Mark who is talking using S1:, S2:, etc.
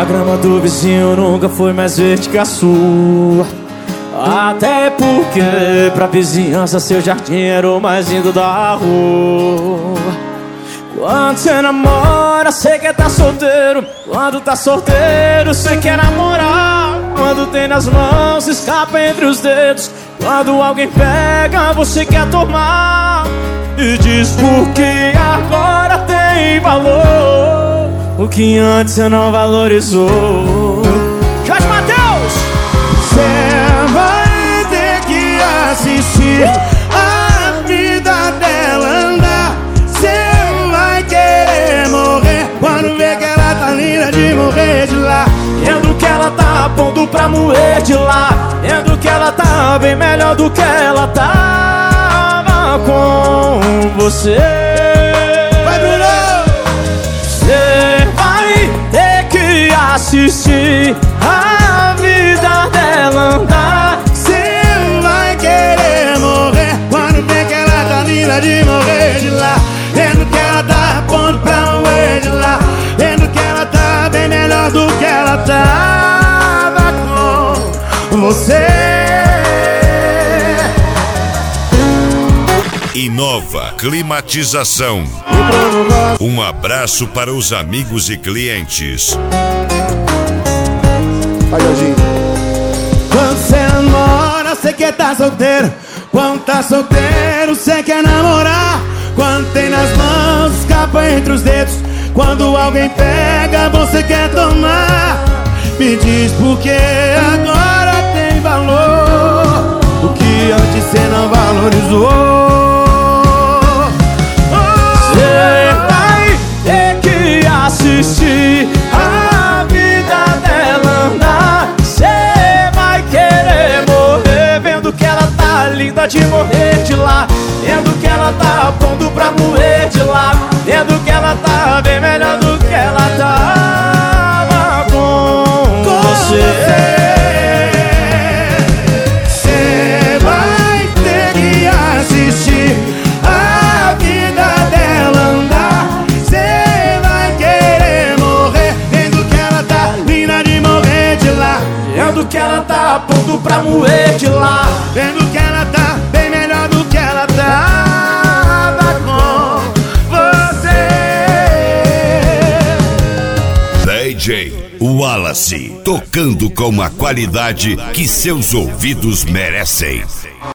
S1: A grama do vizinho nunca foi mais verde que a sua. Até porque pra vizinhança seu jardim era o mais lindo da rua. Quando cê namora, cê quer tá solteiro. Quando tá solteiro, cê quer namorar. Quando tem nas mãos, escapa entre os dedos. Quando alguém pega, você quer tomar. E diz porque agora tem valor o que antes cê não valorizou. Jorge Mateus!
S2: Cê vai ter que assistir a vida dela andar. Cê vai querer morrer quando vê que ela tá linda de morrer de lá.
S1: Vendo que ela tá a ponto pra moer de lá. Vendo que ela tá bem melhor do que ela tava com você.
S2: Vai, Bruno!
S1: Cê vai ter que assistir a vida dela andar.
S2: Cê vai querer morrer quando vê que ela tá linda de morrer de lá. Vendo que ela tá a ponto pra morrer de lá. Vendo que ela tá bem melhor do que ela tava com você.
S3: Inova Climatização. Um abraço para os amigos e clientes.
S2: Vai, Jorginho. Quando cê namora, cê quer tá solteiro. Quando tá solteiro, cê quer namorar. Quando tem nas mãos, escapa entre os dedos. Quando alguém pega, você quer tomar. Me diz porque agora tem valor o que antes cê não valorizou.
S1: Cê vai ter que assistir a vida dela andar. Cê vai querer morrer vendo que ela tá linda de morrer de lá. Vendo que ela tá a ponto pra moer de lá. Vendo que ela tá bem melhor do que ela tava com você.
S2: Cê vai ter que assistir a vida dela andar. Cê vai querer morrer vendo que ela tá linda de morrer de lá.
S1: Vendo que ela tá a ponto pra moer de lá.
S2: Vendo que ela tá bem melhor do que ela tava com você.
S3: DJ Wallace, tocando com a qualidade que seus ouvidos merecem.